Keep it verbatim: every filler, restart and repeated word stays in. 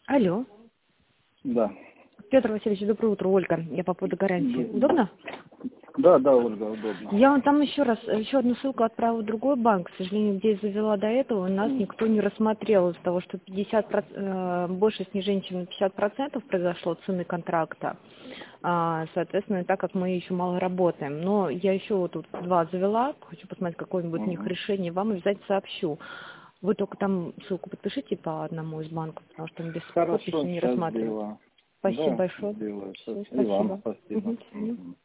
Алло. Да. Петр Васильевич, доброе утро, Ольга. Я по поводу гарантии. Удобно? Да, да, Ольга, удобно. Я вам там еще раз, еще одну ссылку отправила в другой банк. К сожалению, где я завела до этого, у нас никто не рассмотрел из-за того, что пятьдесят процентов, э, больше снижения, чем на пятьдесят процентов произошло цены контракта. А, соответственно, так как мы еще мало работаем. Но я еще вот тут два завела, хочу посмотреть, какое-нибудь у них Угу. решение, вам обязательно сообщу. Вы только там ссылку подпишите по одному из банков, потому что он без подписи Хорошо, не сейчас рассматривается. сделаю. Спасибо Да, большое. сделаю. Всё, И вам спасибо. спасибо. Мгм. Мгм.